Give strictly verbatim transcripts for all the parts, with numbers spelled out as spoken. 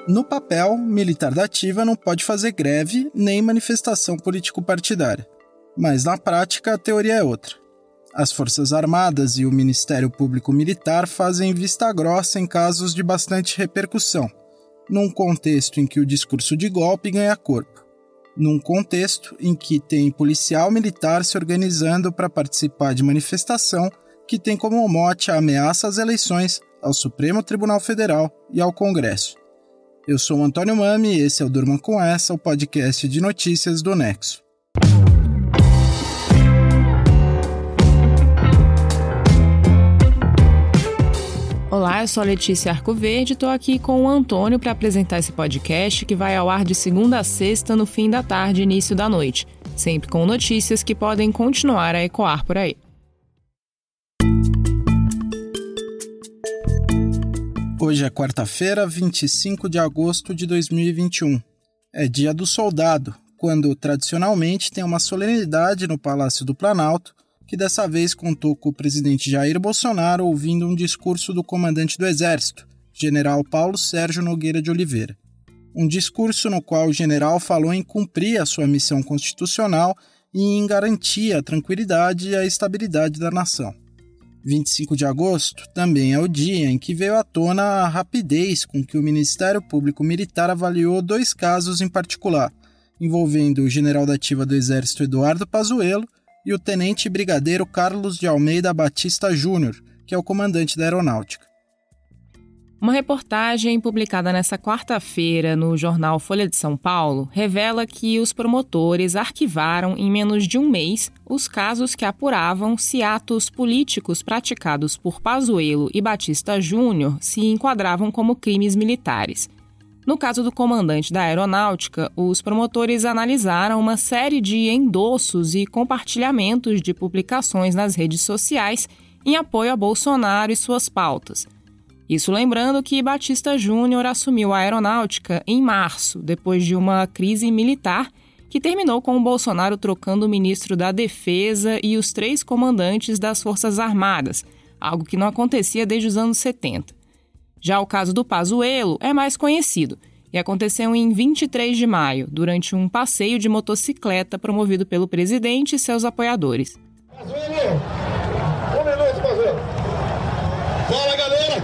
No papel, militar da ativa não pode fazer greve nem manifestação político-partidária. Mas na prática a teoria é outra. As Forças Armadas e o Ministério Público Militar fazem vista grossa em casos de bastante repercussão, num contexto em que o discurso de golpe ganha corpo, num contexto em que tem policial militar se organizando para participar de manifestação que tem como mote a ameaça às eleições, ao Supremo Tribunal Federal e ao Congresso. Eu sou o Antônio Mami e esse é o Durma Com Essa, o podcast de notícias do Nexo. Olá, eu sou a Letícia Arcoverde e estou aqui com o Antônio para apresentar esse podcast que vai ao ar de segunda a sexta no fim da tarde e início da noite, sempre com notícias que podem continuar a ecoar por aí. Hoje é quarta-feira, vinte e cinco de agosto de dois mil e vinte e um. É dia do soldado, quando tradicionalmente tem uma solenidade no Palácio do Planalto, que dessa vez contou com o presidente Jair Bolsonaro ouvindo um discurso do comandante do Exército, general Paulo Sérgio Nogueira de Oliveira. Um discurso no qual o general falou em cumprir a sua missão constitucional e em garantir a tranquilidade e a estabilidade da nação. vinte e cinco de agosto também é o dia em que veio à tona a rapidez com que o Ministério Público Militar avaliou dois casos em particular, envolvendo o general da ativa do Exército Eduardo Pazuello e o tenente brigadeiro Carlos de Almeida Batista Júnior, que é o comandante da Aeronáutica. Uma reportagem publicada nesta quarta-feira no jornal Folha de São Paulo revela que os promotores arquivaram em menos de um mês os casos que apuravam se atos políticos praticados por Pazuello e Batista Júnior se enquadravam como crimes militares. No caso do comandante da Aeronáutica, os promotores analisaram uma série de endossos e compartilhamentos de publicações nas redes sociais em apoio a Bolsonaro e suas pautas. Isso lembrando que Batista Júnior assumiu a Aeronáutica em março, depois de uma crise militar que terminou com o Bolsonaro trocando o ministro da Defesa e os três comandantes das Forças Armadas, algo que não acontecia desde os anos setenta. Já o caso do Pazuello é mais conhecido e aconteceu em vinte e três de maio, durante um passeio de motocicleta promovido pelo presidente e seus apoiadores. Pazuello! Um minuto, Pazuello! Fala, galera!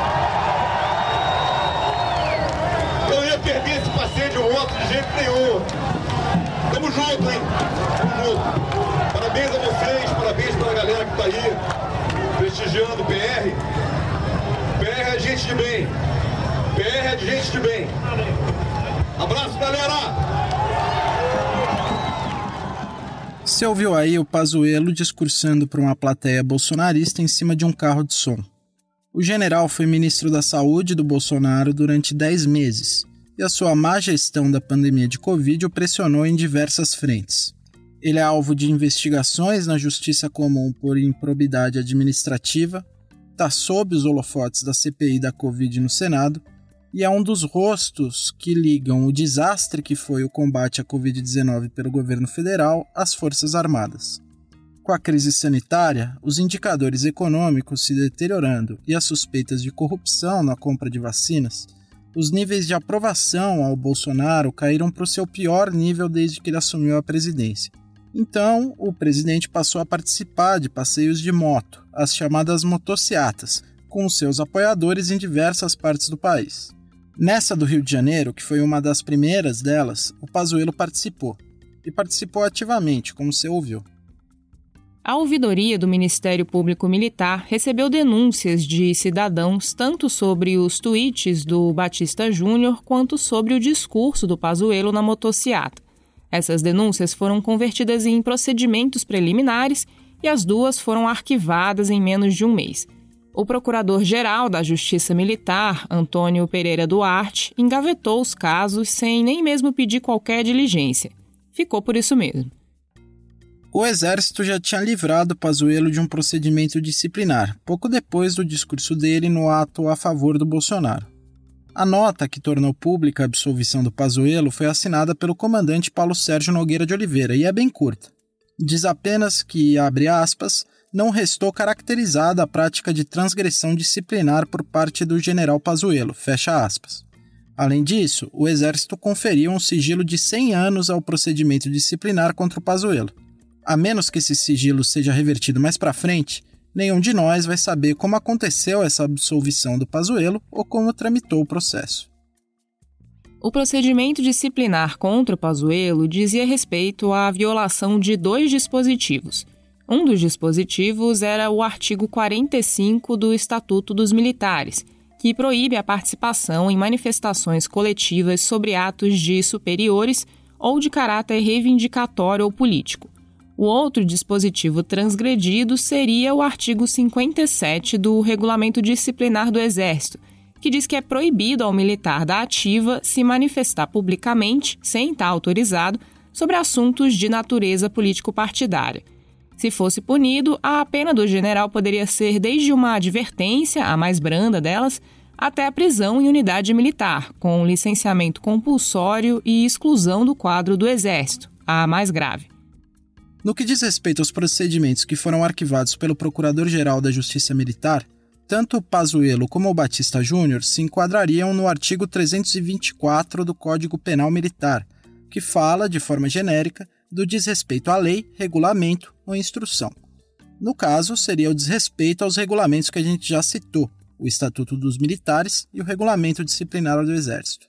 Eu não ia perder esse passeio de moto de jeito nenhum. Tamo junto, hein? Tamo junto. Parabéns a vocês, parabéns pela galera que tá aí, prestigiando o P R. P R é gente de bem. P R é de gente de bem. Abraço, galera! Você ouviu aí o Pazuello discursando para uma plateia bolsonarista em cima de um carro de som. O general foi ministro da Saúde do Bolsonaro durante dez meses e a sua má gestão da pandemia de Covid o pressionou em diversas frentes. Ele é alvo de investigações na Justiça Comum por improbidade administrativa, está sob os holofotes da C P I da Covid no Senado e é um dos rostos que ligam o desastre que foi o combate à covid dezenove pelo governo federal às Forças Armadas. Com a crise sanitária, os indicadores econômicos se deteriorando e as suspeitas de corrupção na compra de vacinas, os níveis de aprovação ao Bolsonaro caíram para o seu pior nível desde que ele assumiu a presidência. Então, o presidente passou a participar de passeios de moto, as chamadas motociatas, com os seus apoiadores em diversas partes do país. Nessa do Rio de Janeiro, que foi uma das primeiras delas, o Pazuello participou. E participou ativamente, como você ouviu. A ouvidoria do Ministério Público Militar recebeu denúncias de cidadãos tanto sobre os tweets do Batista Júnior quanto sobre o discurso do Pazuello na motociata. Essas denúncias foram convertidas em procedimentos preliminares e as duas foram arquivadas em menos de um mês. O procurador-geral da Justiça Militar, Antônio Pereira Duarte, engavetou os casos sem nem mesmo pedir qualquer diligência. Ficou por isso mesmo. O Exército já tinha livrado Pazuello de um procedimento disciplinar, pouco depois do discurso dele no ato a favor do Bolsonaro. A nota que tornou pública a absolvição do Pazuello foi assinada pelo comandante Paulo Sérgio Nogueira de Oliveira e é bem curta. Diz apenas que, abre aspas, não restou caracterizada a prática de transgressão disciplinar por parte do general Pazuello, fecha aspas. Além disso, o Exército conferiu um sigilo de cem anos ao procedimento disciplinar contra o Pazuello. A menos que esse sigilo seja revertido mais para frente, nenhum de nós vai saber como aconteceu essa absolvição do Pazuello ou como tramitou o processo. O procedimento disciplinar contra o Pazuello dizia respeito à violação de dois dispositivos. Um dos dispositivos era o artigo quarenta e cinco do Estatuto dos Militares, que proíbe a participação em manifestações coletivas sobre atos de superiores ou de caráter reivindicatório ou político. O outro dispositivo transgredido seria o artigo cinquenta e sete do Regulamento Disciplinar do Exército, que diz que é proibido ao militar da ativa se manifestar publicamente, sem estar autorizado, sobre assuntos de natureza político-partidária. Se fosse punido, a pena do general poderia ser desde uma advertência, a mais branda delas, até a prisão em unidade militar, com licenciamento compulsório e exclusão do quadro do Exército, a mais grave. No que diz respeito aos procedimentos que foram arquivados pelo Procurador-Geral da Justiça Militar, tanto o Pazuello como o Batista Júnior se enquadrariam no artigo trezentos e vinte e quatro do Código Penal Militar, que fala, de forma genérica, do desrespeito à lei, regulamento ou instrução. No caso, seria o desrespeito aos regulamentos que a gente já citou, o Estatuto dos Militares e o Regulamento Disciplinar do Exército.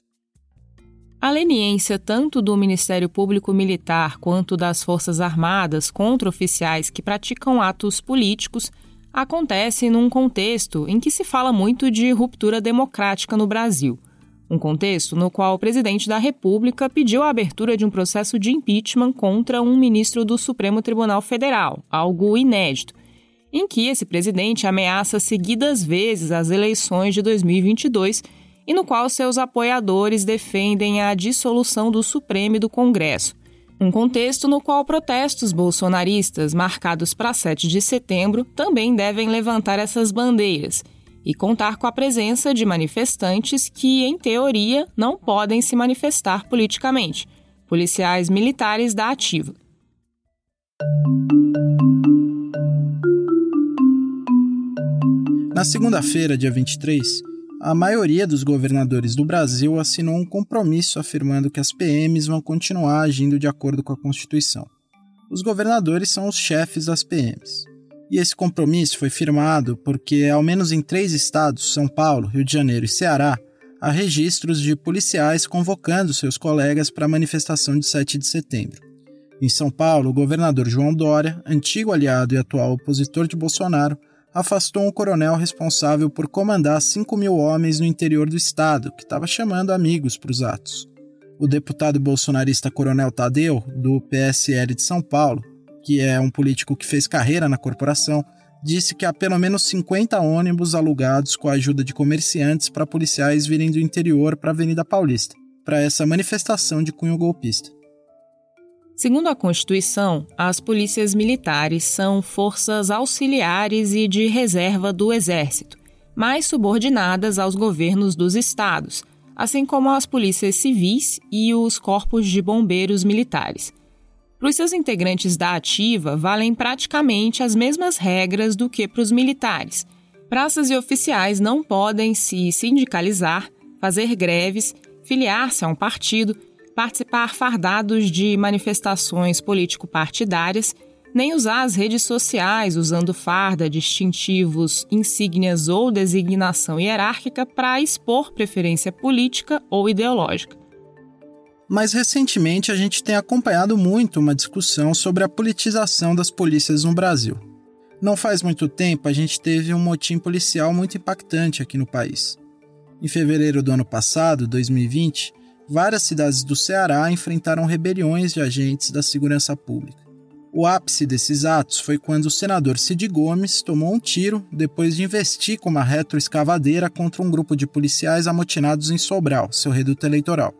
A leniência tanto do Ministério Público Militar quanto das Forças Armadas contra oficiais que praticam atos políticos acontece num contexto em que se fala muito de ruptura democrática no Brasil. Um contexto no qual o presidente da República pediu a abertura de um processo de impeachment contra um ministro do Supremo Tribunal Federal, algo inédito, em que esse presidente ameaça seguidas vezes as eleições de dois mil e vinte e dois e no qual seus apoiadores defendem a dissolução do Supremo e do Congresso. Um contexto no qual protestos bolsonaristas marcados para sete de setembro também devem levantar essas bandeiras e contar com a presença de manifestantes que, em teoria, não podem se manifestar politicamente, policiais militares da ativa. Na segunda-feira, dia vinte e três, a maioria dos governadores do Brasil assinou um compromisso afirmando que as P Ms vão continuar agindo de acordo com a Constituição. Os governadores são os chefes das P Ms. E esse compromisso foi firmado porque, ao menos em três estados, São Paulo, Rio de Janeiro e Ceará, há registros de policiais convocando seus colegas para a manifestação de sete de setembro. Em São Paulo, o governador João Dória, antigo aliado e atual opositor de Bolsonaro, afastou um coronel responsável por comandar cinco mil homens no interior do estado, que estava chamando amigos para os atos. O deputado bolsonarista Coronel Tadeu, do P S L de São Paulo, que é um político que fez carreira na corporação, disse que há pelo menos cinquenta ônibus alugados com a ajuda de comerciantes para policiais virem do interior para a Avenida Paulista, para essa manifestação de cunho golpista. Segundo a Constituição, as polícias militares são forças auxiliares e de reserva do Exército, mas subordinadas aos governos dos estados, assim como as polícias civis e os corpos de bombeiros militares. Para os seus integrantes da ativa, valem praticamente as mesmas regras do que para os militares. Praças e oficiais não podem se sindicalizar, fazer greves, filiar-se a um partido, participar fardados de manifestações político-partidárias, nem usar as redes sociais usando farda, distintivos, insígnias ou designação hierárquica para expor preferência política ou ideológica. Mas recentemente a gente tem acompanhado muito uma discussão sobre a politização das polícias no Brasil. Não faz muito tempo a gente teve um motim policial muito impactante aqui no país. Em fevereiro do ano passado, dois mil e vinte, várias cidades do Ceará enfrentaram rebeliões de agentes da segurança pública. O ápice desses atos foi quando o senador Cid Gomes tomou um tiro depois de investir com uma retroescavadeira contra um grupo de policiais amotinados em Sobral, seu reduto eleitoral.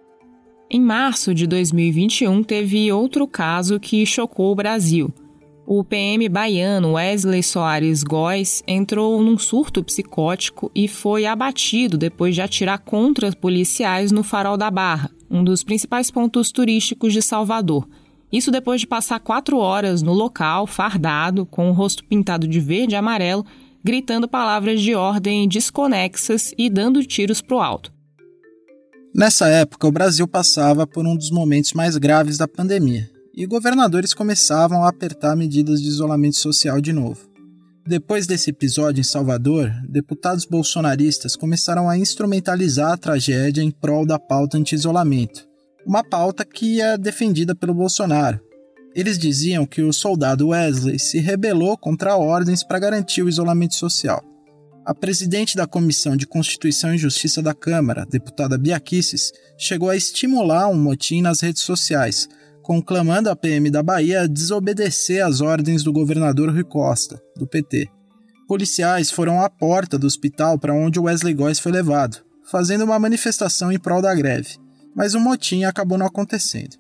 Em março de dois mil e vinte e um, teve outro caso que chocou o Brasil. O P M baiano Wesley Soares Góes entrou num surto psicótico e foi abatido depois de atirar contra policiais no Farol da Barra, um dos principais pontos turísticos de Salvador. Isso depois de passar quatro horas no local, fardado, com o rosto pintado de verde e amarelo, gritando palavras de ordem desconexas e dando tiros pro alto. Nessa época, o Brasil passava por um dos momentos mais graves da pandemia, e governadores começavam a apertar medidas de isolamento social de novo. Depois desse episódio em Salvador, deputados bolsonaristas começaram a instrumentalizar a tragédia em prol da pauta anti-isolamento, uma pauta que é defendida pelo Bolsonaro. Eles diziam que o soldado Wesley se rebelou contra ordens para garantir o isolamento social. A presidente da Comissão de Constituição e Justiça da Câmara, deputada Bia Kicis, chegou a estimular um motim nas redes sociais, conclamando a P M da Bahia a desobedecer às ordens do governador Rui Costa, do P T. Policiais foram à porta do hospital para onde o Wesley Góes foi levado, fazendo uma manifestação em prol da greve, mas o motim acabou não acontecendo.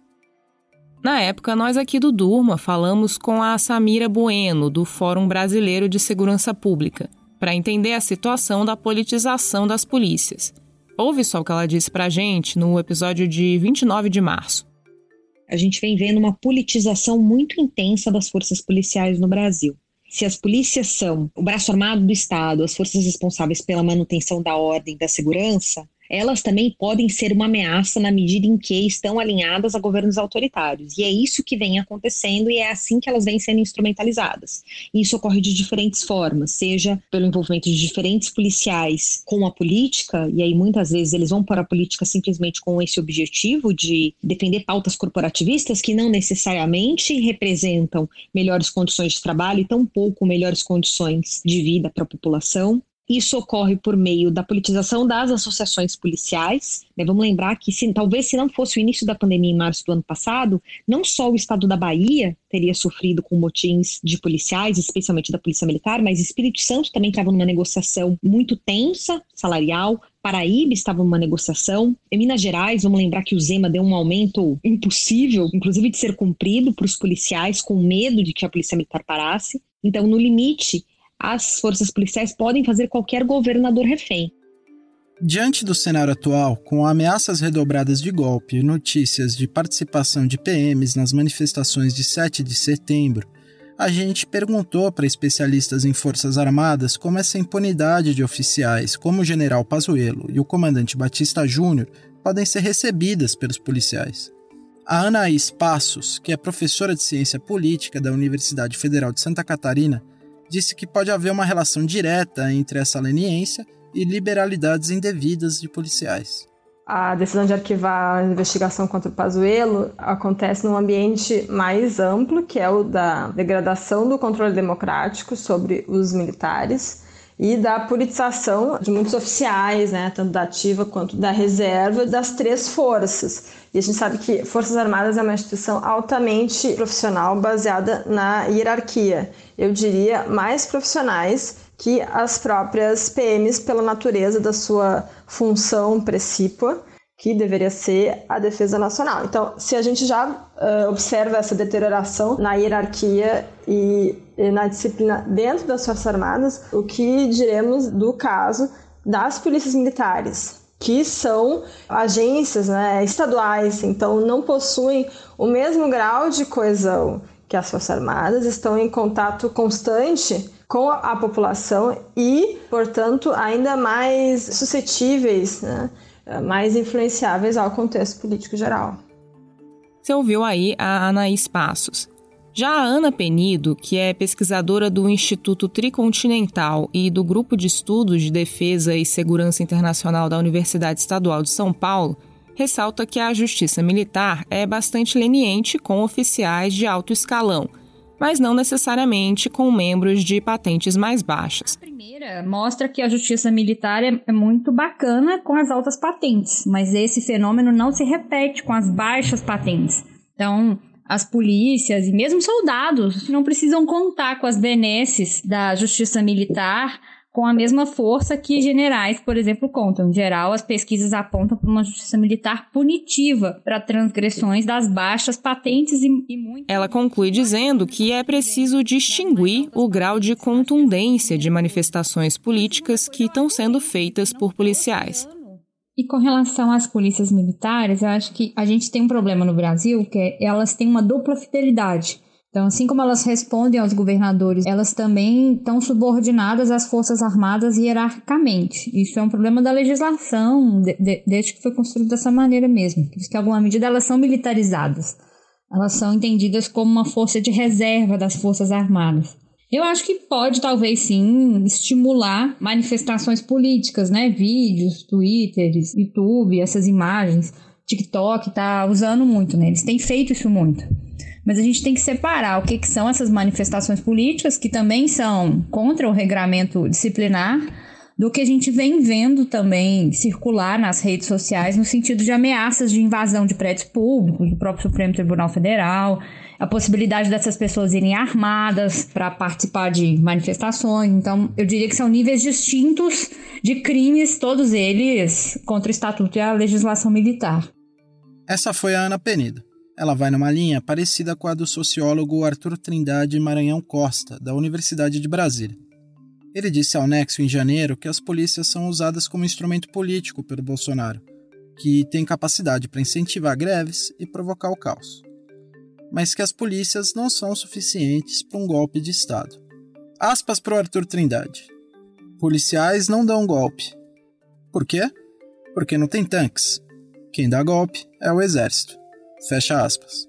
Na época, nós aqui do Durma falamos com a Samira Bueno, do Fórum Brasileiro de Segurança Pública, para entender a situação da politização das polícias. Ouve só o que ela disse para a gente no episódio de vinte e nove de março. A gente vem vendo uma politização muito intensa das forças policiais no Brasil. Se as polícias são o braço armado do Estado, as forças responsáveis pela manutenção da ordem e da segurança, elas também podem ser uma ameaça na medida em que estão alinhadas a governos autoritários. E é isso que vem acontecendo e é assim que elas vêm sendo instrumentalizadas. E isso ocorre de diferentes formas, seja pelo envolvimento de diferentes policiais com a política, e aí muitas vezes eles vão para a política simplesmente com esse objetivo de defender pautas corporativistas que não necessariamente representam melhores condições de trabalho e tampouco melhores condições de vida para a população. Isso ocorre por meio da politização das associações policiais. Vamos lembrar que se, talvez se não fosse o início da pandemia em março do ano passado, não só o estado da Bahia teria sofrido com motins de policiais, especialmente da Polícia Militar, mas Espírito Santo também estava numa negociação muito tensa, salarial. Paraíba estava numa negociação. Em Minas Gerais, vamos lembrar que o Zema deu um aumento impossível, inclusive de ser cumprido para os policiais, com medo de que a Polícia Militar parasse. Então, no limite, as forças policiais podem fazer qualquer governador refém. Diante do cenário atual, com ameaças redobradas de golpe e notícias de participação de P Ms nas manifestações de sete de setembro, a gente perguntou para especialistas em Forças Armadas como essa impunidade de oficiais como o general Pazuello e o comandante Batista Júnior podem ser recebidas pelos policiais. A Anaís Passos, que é professora de Ciência Política da Universidade Federal de Santa Catarina, disse que pode haver uma relação direta entre essa leniência e liberalidades indevidas de policiais. A decisão de arquivar a investigação contra o Pazuello acontece num ambiente mais amplo, que é o da degradação do controle democrático sobre os militares e da politização de muitos oficiais, né, tanto da ativa quanto da reserva, das três forças. E a gente sabe que Forças Armadas é uma instituição altamente profissional, baseada na hierarquia. Eu diria mais profissionais que as próprias P Ms pela natureza da sua função precípua, que deveria ser a defesa nacional. Então, se a gente já uh, observa essa deterioração na hierarquia e, e na disciplina dentro das Forças Armadas, o que diremos do caso das polícias militares, que são agências, né, estaduais, então não possuem o mesmo grau de coesão que as Forças Armadas, estão em contato constante com a população e, portanto, ainda mais suscetíveis, né, mais influenciáveis ao contexto político geral. Você ouviu aí a Anaís Passos. Já a Ana Penido, que é pesquisadora do Instituto Tricontinental e do Grupo de Estudos de Defesa e Segurança Internacional da Universidade Estadual de São Paulo, ressalta que a Justiça Militar é bastante leniente com oficiais de alto escalão, mas não necessariamente com membros de patentes mais baixas. A primeira mostra que a Justiça Militar é muito bacana com as altas patentes, mas esse fenômeno não se repete com as baixas patentes. Então, as polícias e mesmo soldados não precisam contar com as benesses da Justiça Militar com a mesma força que generais, por exemplo, contam. Em geral, as pesquisas apontam para uma justiça militar punitiva para transgressões das baixas patentes e, e muito... Ela conclui dizendo que é preciso distinguir o grau de contundência de manifestações políticas que estão sendo feitas por policiais. E com relação às polícias militares, eu acho que a gente tem um problema no Brasil, que é elas têm uma dupla fidelidade. Então, assim como elas respondem aos governadores, elas também estão subordinadas às Forças Armadas hierarquicamente. Isso é um problema da legislação, de, de, desde que foi construído dessa maneira mesmo. Por isso que, em alguma medida, elas são militarizadas. Elas são entendidas como uma força de reserva das Forças Armadas. Eu acho que pode, talvez, sim, estimular manifestações políticas, né? Vídeos, Twitter, YouTube, essas imagens. TikTok está usando muito, né? Eles têm feito isso muito. Mas a gente tem que separar o que, que são essas manifestações políticas, que também são contra o regramento disciplinar, do que a gente vem vendo também circular nas redes sociais no sentido de ameaças de invasão de prédios públicos, do próprio Supremo Tribunal Federal, a possibilidade dessas pessoas irem armadas para participar de manifestações. Então, eu diria que são níveis distintos de crimes, todos eles contra o Estatuto e a legislação militar. Essa foi a Ana Penida. Ela vai numa linha parecida com a do sociólogo Arthur Trindade Maranhão Costa, da Universidade de Brasília. Ele disse ao Nexo em janeiro que as polícias são usadas como instrumento político pelo Bolsonaro, que tem capacidade para incentivar greves e provocar o caos. Mas que as polícias não são suficientes para um golpe de Estado. Aspas para o Arthur Trindade. Policiais não dão golpe. Por quê? Porque não tem tanques. Quem dá golpe é o exército. Fecha aspas.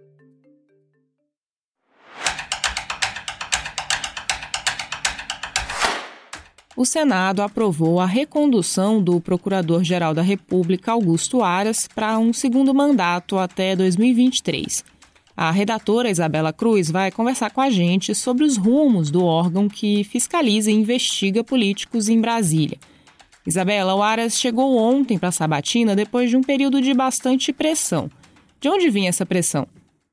O Senado aprovou a recondução do Procurador-Geral da República, Augusto Aras, para um segundo mandato até dois mil e vinte e três. A redatora Isabela Cruz vai conversar com a gente sobre os rumos do órgão que fiscaliza e investiga políticos em Brasília. Isabela, o Aras chegou ontem para Sabatina depois de um período de bastante pressão. De onde vinha essa pressão?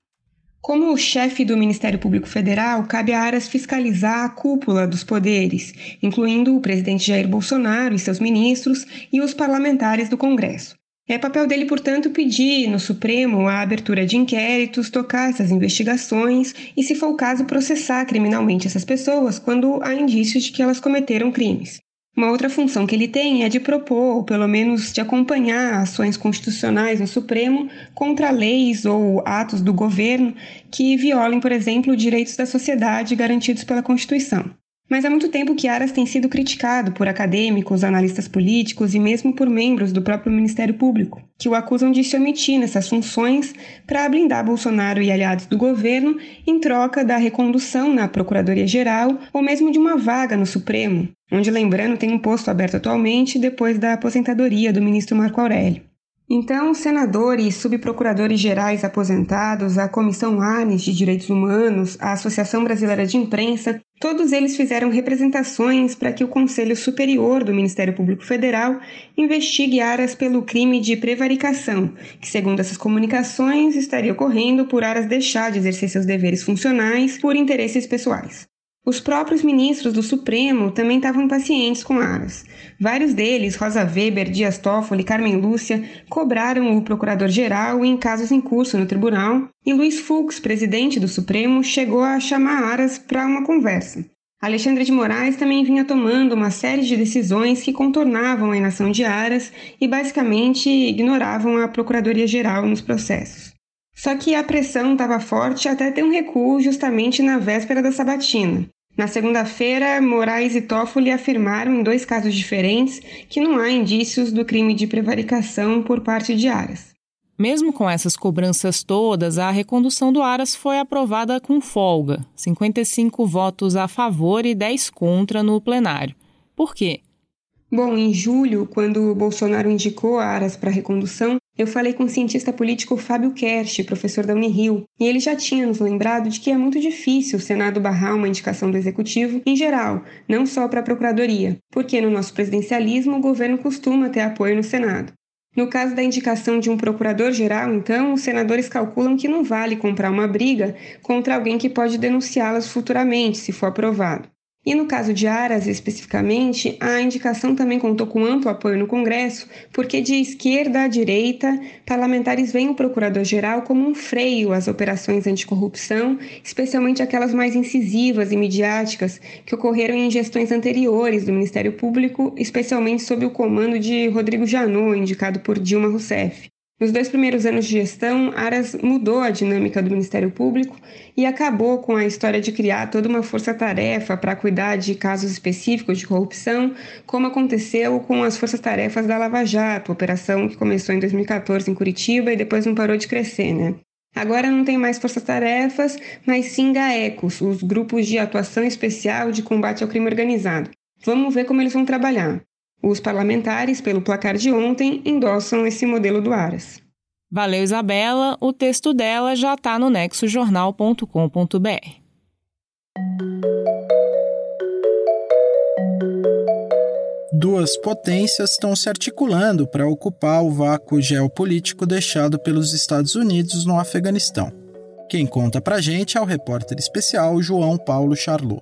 Como chefe do Ministério Público Federal, cabe a Aras fiscalizar a cúpula dos poderes, incluindo o presidente Jair Bolsonaro e seus ministros e os parlamentares do Congresso. É papel dele, portanto, pedir no Supremo a abertura de inquéritos, tocar essas investigações e, se for o caso, processar criminalmente essas pessoas quando há indícios de que elas cometeram crimes. Uma outra função que ele tem é de propor, ou pelo menos de acompanhar ações constitucionais no Supremo contra leis ou atos do governo que violem, por exemplo, direitos da sociedade garantidos pela Constituição. Mas há muito tempo que Aras tem sido criticado por acadêmicos, analistas políticos e mesmo por membros do próprio Ministério Público, que o acusam de se omitir nessas funções para blindar Bolsonaro e aliados do governo em troca da recondução na Procuradoria-Geral ou mesmo de uma vaga no Supremo, onde, lembrando, tem um posto aberto atualmente depois da aposentadoria do ministro Marco Aurélio. Então, senadores, subprocuradores gerais aposentados, a Comissão Ares de Direitos Humanos, a Associação Brasileira de Imprensa, todos eles fizeram representações para que o Conselho Superior do Ministério Público Federal investigue Aras pelo crime de prevaricação, que, segundo essas comunicações, estaria ocorrendo por Aras deixar de exercer seus deveres funcionais por interesses pessoais. Os próprios ministros do Supremo também estavam impacientes com Aras. Vários deles, Rosa Weber, Dias Toffoli, Carmen Lúcia, cobraram o procurador-geral em casos em curso no tribunal, e Luiz Fux, presidente do Supremo, chegou a chamar Aras para uma conversa. Alexandre de Moraes também vinha tomando uma série de decisões que contornavam a inação de Aras e basicamente ignoravam a Procuradoria-Geral nos processos. Só que a pressão estava forte até ter um recuo justamente na véspera da sabatina. Na segunda-feira, Moraes e Toffoli afirmaram em dois casos diferentes que não há indícios do crime de prevaricação por parte de Aras. Mesmo com essas cobranças todas, a recondução do Aras foi aprovada com folga, cinquenta e cinco votos a favor e dez contra no plenário. Por quê? Bom, em julho, quando o Bolsonaro indicou a Aras para a recondução, eu falei com o cientista político Fábio Kersh, professor da Unirio, e ele já tinha nos lembrado de que é muito difícil o Senado barrar uma indicação do Executivo em geral, não só para a Procuradoria, porque no nosso presidencialismo o governo costuma ter apoio no Senado. No caso da indicação de um procurador-geral, então, os senadores calculam que não vale comprar uma briga contra alguém que pode denunciá-las futuramente, se for aprovado. E no caso de Aras, especificamente, a indicação também contou com amplo apoio no Congresso, porque de esquerda à direita, parlamentares veem o procurador-geral como um freio às operações anticorrupção, especialmente aquelas mais incisivas e midiáticas que ocorreram em gestões anteriores do Ministério Público, especialmente sob o comando de Rodrigo Janot, indicado por Dilma Rousseff. Nos dois primeiros anos de gestão, Aras mudou a dinâmica do Ministério Público e acabou com a história de criar toda uma força-tarefa para cuidar de casos específicos de corrupção, como aconteceu com as forças-tarefas da Lava Jato, operação que começou em dois mil e catorze em Curitiba e depois não parou de crescer, né? Agora não tem mais forças-tarefas, mas sim GAECOS, os grupos de atuação especial de combate ao crime organizado. Vamos ver como eles vão trabalhar. Os parlamentares, pelo placar de ontem, endossam esse modelo do Aras. Valeu, Isabela. O texto dela já está no nexo jornal ponto com ponto b r. Duas potências estão se articulando para ocupar o vácuo geopolítico deixado pelos Estados Unidos no Afeganistão. Quem conta pra gente é o repórter especial João Paulo Charlot.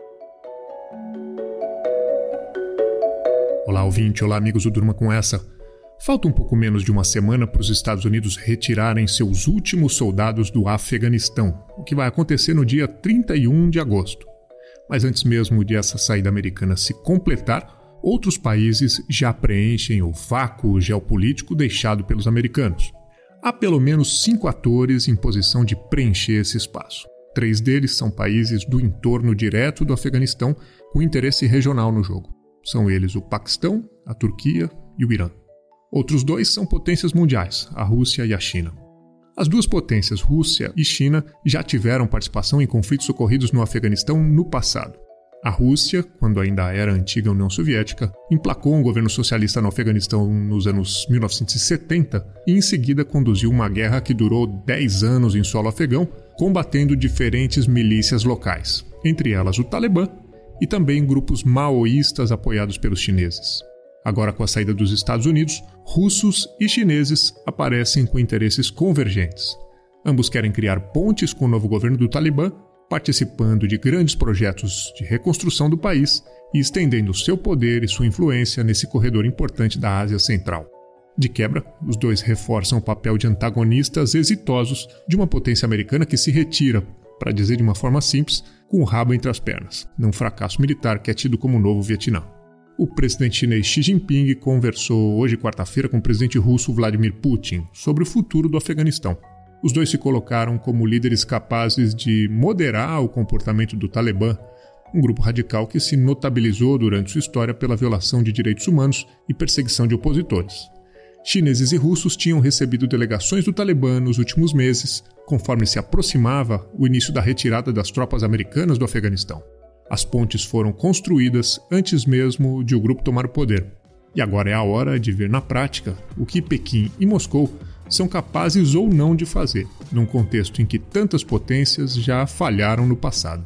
Olá, ouvinte. Olá, amigos do Durma Com Essa. Falta um pouco menos de uma semana para os Estados Unidos retirarem seus últimos soldados do Afeganistão, o que vai acontecer no dia trinta e um de agosto. Mas antes mesmo de essa saída americana se completar, outros países já preenchem o vácuo geopolítico deixado pelos americanos. Há pelo menos cinco atores em posição de preencher esse espaço. Três deles são países do entorno direto do Afeganistão com interesse regional no jogo. São eles o Paquistão, a Turquia e o Irã. Outros dois são potências mundiais, a Rússia e a China. As duas potências, Rússia e China, já tiveram participação em conflitos ocorridos no Afeganistão no passado. A Rússia, quando ainda era a antiga União Soviética, emplacou um governo socialista no Afeganistão nos anos mil novecentos e setenta e em seguida conduziu uma guerra que durou dez anos em solo afegão, combatendo diferentes milícias locais, entre elas o Talibã e também grupos maoístas apoiados pelos chineses. Agora, com a saída dos Estados Unidos, russos e chineses aparecem com interesses convergentes. Ambos querem criar pontes com o novo governo do Talibã, participando de grandes projetos de reconstrução do país e estendendo seu poder e sua influência nesse corredor importante da Ásia Central. De quebra, os dois reforçam o papel de antagonistas exitosos de uma potência americana que se retira, para dizer de uma forma simples, com o rabo entre as pernas, num fracasso militar que é tido como o novo Vietnã. O presidente chinês Xi Jinping conversou hoje, quarta-feira, com o presidente russo Vladimir Putin sobre o futuro do Afeganistão. Os dois se colocaram como líderes capazes de moderar o comportamento do Talibã, um grupo radical que se notabilizou durante sua história pela violação de direitos humanos e perseguição de opositores. Chineses e russos tinham recebido delegações do Talibã nos últimos meses, conforme se aproximava o início da retirada das tropas americanas do Afeganistão. As pontes foram construídas antes mesmo de o grupo tomar o poder. E agora é a hora de ver na prática o que Pequim e Moscou são capazes ou não de fazer, num contexto em que tantas potências já falharam no passado.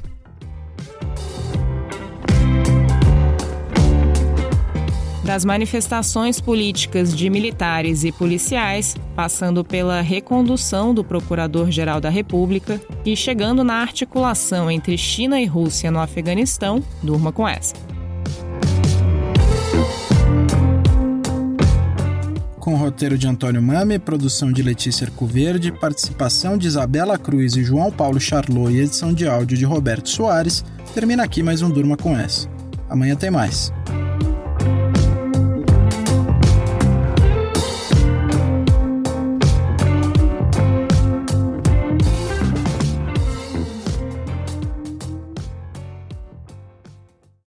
Das manifestações políticas de militares e policiais, passando pela recondução do Procurador-Geral da República e chegando na articulação entre China e Rússia no Afeganistão, durma com essa. Com o roteiro de Antônio Mame, produção de Letícia Arcoverde, participação de Isabela Cruz e João Paulo Charlot e edição de áudio de Roberto Soares, termina aqui mais um Durma Com Essa. Amanhã tem mais.